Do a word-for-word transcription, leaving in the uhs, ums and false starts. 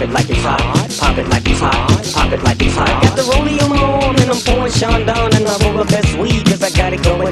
it like it's hot, pop it like it's hot, pop it like it's hot. Got the rollie on my arm and I'm pouring Sean down and I roll up that sweet 'cause I got it going